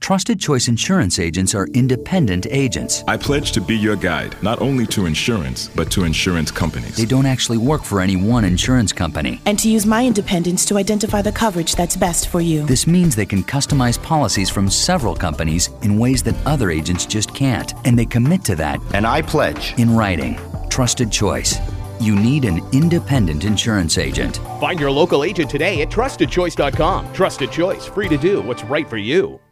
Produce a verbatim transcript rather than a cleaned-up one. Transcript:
Trusted Choice Insurance agents are independent agents. I pledge to be your guide, not only to insurance, but to insurance companies. They don't actually work for any one insurance company. And to use my independence to identify the coverage that's best for you. This means they can customize policies from several companies in ways that other agents just can't. And they commit to that. And I pledge. In writing. Trusted Choice. You need an independent insurance agent. Find your local agent today at trusted choice dot com. Trusted Choice, free to do what's right for you.